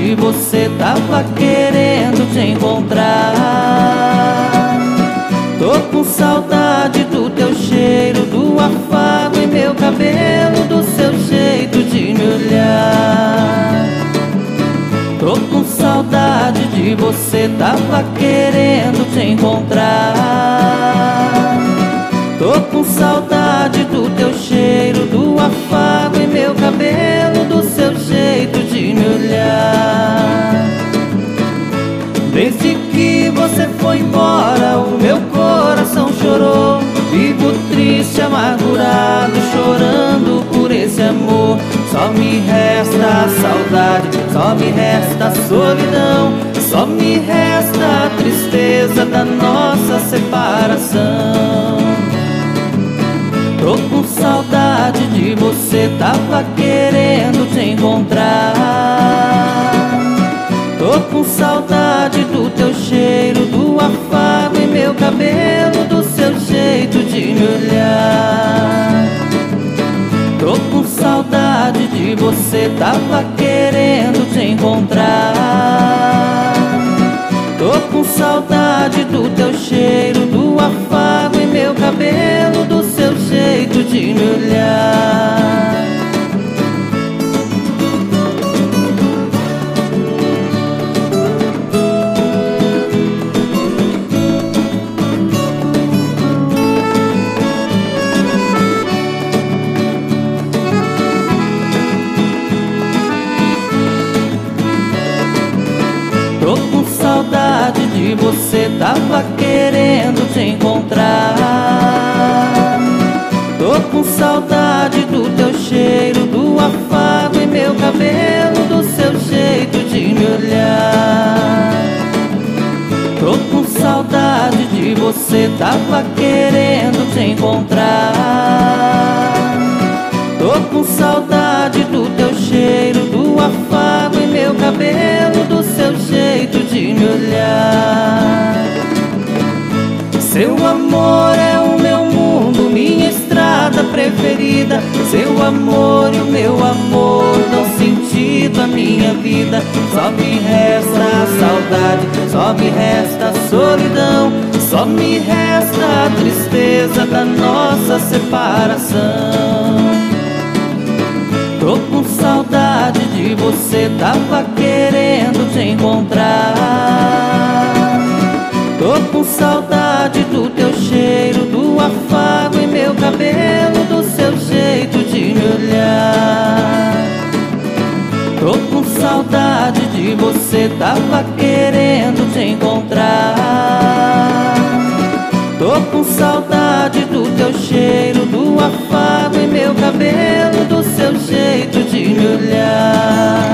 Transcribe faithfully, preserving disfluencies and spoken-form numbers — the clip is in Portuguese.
de você, tava querendo te encontrar. Tô com saudade do teu cheiro, do afago em meu cabelo, do seu jeito de me olhar. Tô com saudade de você, tava querendo te encontrar. Tô com saudade do teu cheiro, do afago em meu cabelo, do seu jeito de me olhar. Desde que você foi embora, o meu coração chorou. Vivo triste, amargurado, chorando por esse amor. Só me resta a saudade, só me resta a solidão, só me resta a tristeza da nossa separação. Tô com saudade de você, tava querendo te encontrar. Tô com saudade do teu cheiro, do afago em meu cabelo, do seu jeito de me olhar. Tô com saudade de você, tava querendo te encontrar. Tô com saudade do teu cheiro, do afago em meu cabelo, do seu jeito de me olhar. Tô com saudade de você, tava querendo te encontrar. Tô com saudade do teu cheiro, do afago em meu cabelo, do seu jeito de me olhar. Tô com saudade de você, tava querendo te encontrar. Tô com saudade do teu cheiro, do afago em meu cabelo, do seu jeito de me olhar. Seu amor é o meu mundo, minha estrada preferida. Seu amor e o meu amor dão sentido à minha vida. Só me resta a saudade, só me resta a solidão, só me resta a tristeza da nossa separação. Tô com saudade de você, tava querendo te encontrar. Tô com saudade do teu cheiro, do afago em meu cabelo, do seu jeito de me olhar. Tô com saudade de você, tava querendo te encontrar. Tô com saudade do teu cheiro, do afago em meu cabelo, do seu jeito de me olhar.